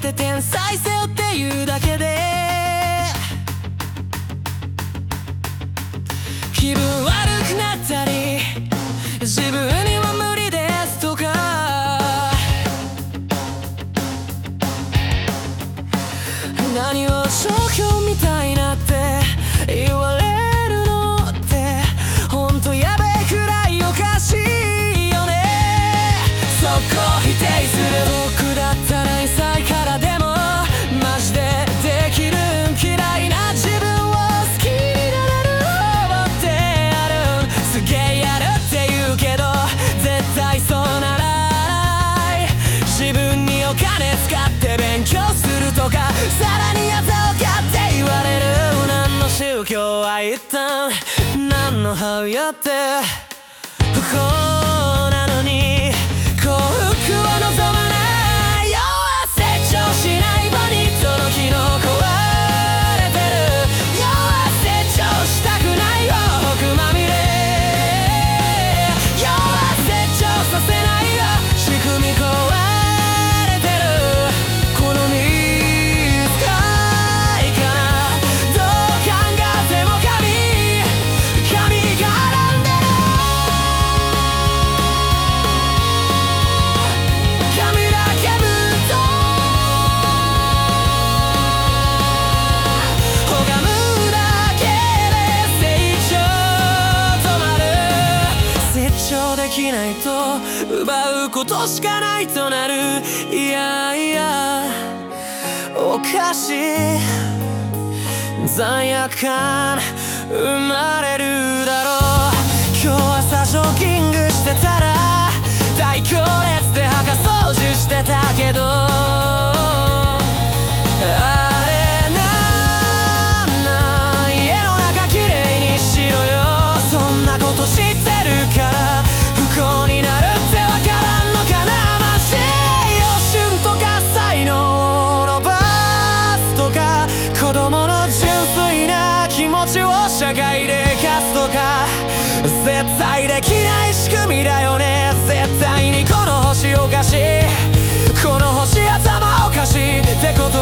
て天才せよっていうだけで気分悪くなったり自分には無理ですとか何を状況みたいなって言われるのってほんとやべえくらいおかしいよね。そこ否定する僕だったら2歳からでもマジでできるん嫌いな自分を好きになれる方ってあるんすげえやるって言うけど絶対そうならない自分にお金使って勉強するとかさらにやぞかって言われる何の宗教は一旦何の母親って不幸なのに幸福を望まない要は成長しないボニットの機能壊れてる要は成長したくないよ僕まみれ要は成長させないよ仕組み壊れてるこのミスかいかなどう考えても神が絡んでる神だけぶっと拝むだけで成長止まる成長できないと奪うことしかないとなるいやいやおかしい罪悪感生まれるだろう今日朝ジョギングしてたら大行列で墓掃除してたけどあれなんなん家の中きれいにしろよそんなこと知ってるから不幸になるってわからんのかなマジで養春とか才能を伸ばすとか子供の純粋な気持ちを社会で生かすとか絶対できない仕組みだよね絶対にこの星おかしいこの星頭おかしいってこと